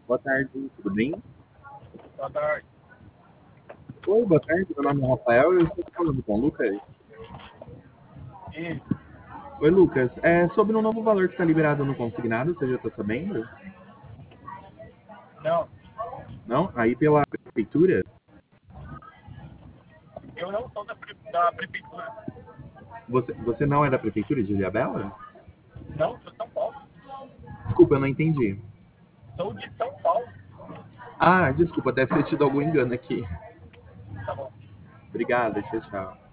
Boa tarde, tudo bem? Boa tarde. Oi, boa tarde, meu nome é Rafael e eu estou falando com o Lucas. E Oi, Lucas. É sobre um novo valor que está liberado no consignado, você já está sabendo? não, Não? Aí pela prefeitura? eu não sou da prefeitura. Você não é da prefeitura de Ilhabela? Não, sou de São Paulo. Desculpa, eu não entendi. Sou de São Paulo. Ah, desculpa, deve ter tido algum engano aqui. Tá bom. Obrigado, tchau, tchau.